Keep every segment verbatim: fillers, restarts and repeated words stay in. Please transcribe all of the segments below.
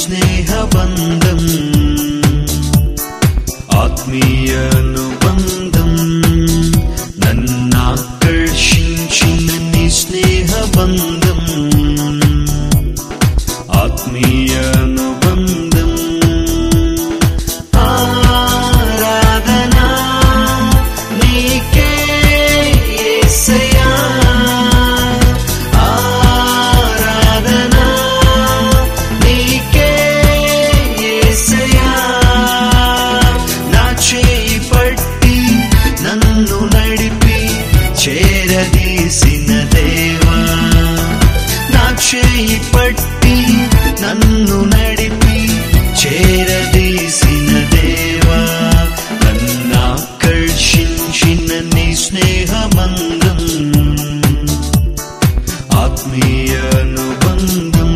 స్నేహబంధం ఆత్మీయ అనుబంధం నన్నాకర్షించిన నీ స్నేహబంధం ఆత్మీయ అనుబంధం ఆరాధనా నీకే యేసయ్యా ఆరాధనా నీకే యేసయ్యా నా చేయి పట్టి నన్ను నడిపి చేరదీసిన దేవా నా చేయి పట్టి నన్ను నడిపి చేరదీసిన దేవా నన్నాకర్షించిన నీ స్నేహబంధం ఆత్మీయ అనుబంధం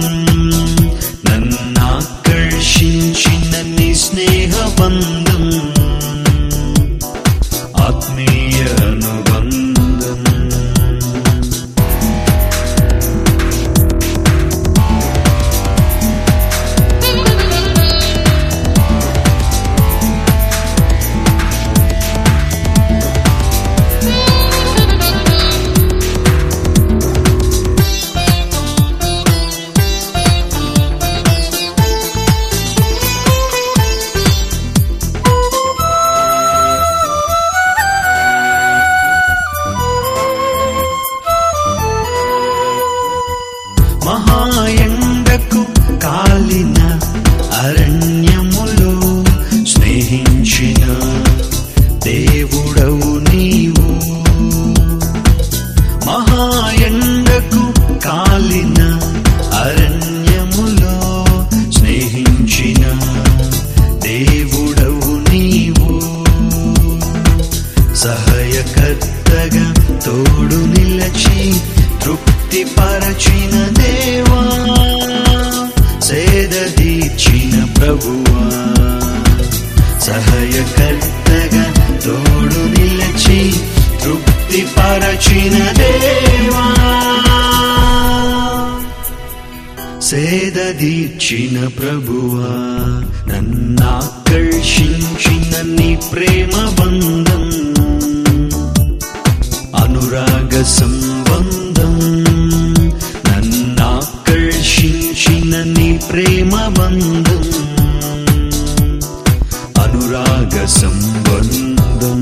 నన్నాకర్షించిన నీ స్నేహబంధం ఆత్మీయ అనుబంధం మహాయండకు కాలిన అరణ్యములో స్నేహించిన దేవుడవు నీవు మహాయండకు కాలిన అరణ్యములో స్నేహించిన దేవుడవు నీవు సహాయకర్తగా తోడు నిలచి తృప్తి పరచిన దేవా సేదదీర్చిన ప్రభువా సహాయకర్తగా తోడు నిలచి తృప్తి పరచిన దేవా సేదదీర్చిన ప్రభువా నన్నాకర్షించిన నీ ప్రేమ బంధం అనురాగ సంబంధం నన్నాకర్షించిన నీ ప్రేమ బంధం అనురాగ సంబంధం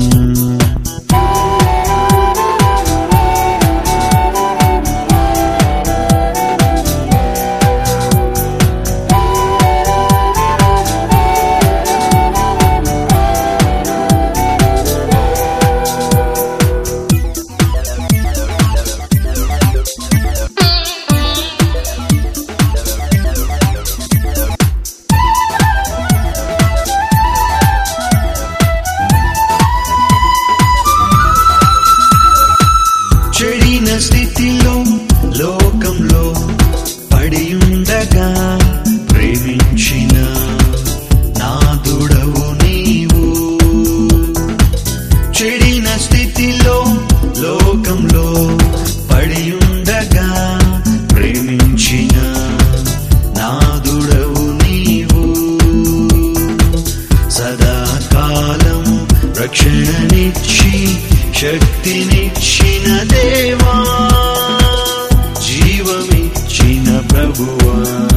చెడిన స్థితిలో లోకంలో పడియుండగా ప్రేమించిన నాదుడవు నీవు చెడిన స్థితిలో లోకంలో పడియుండగా ప్రేమించిన నాదుడవు నీవు సదాకాలం రక్షణనిచ్చి శక్తినిచ్చిన దేవా జీవమిచ్చిన ప్రభువా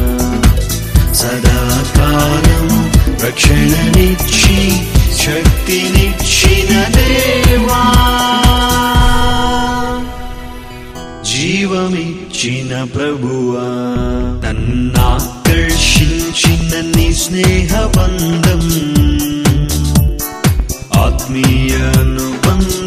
సదాకాలం రక్షణనిచ్చి శక్తినిచ్చిన దేవా జీవమిచ్చిన ప్రభువా నన్నాకర్షించిన నీ స్నేహబంధం ఆత్మీయ అనుబంధం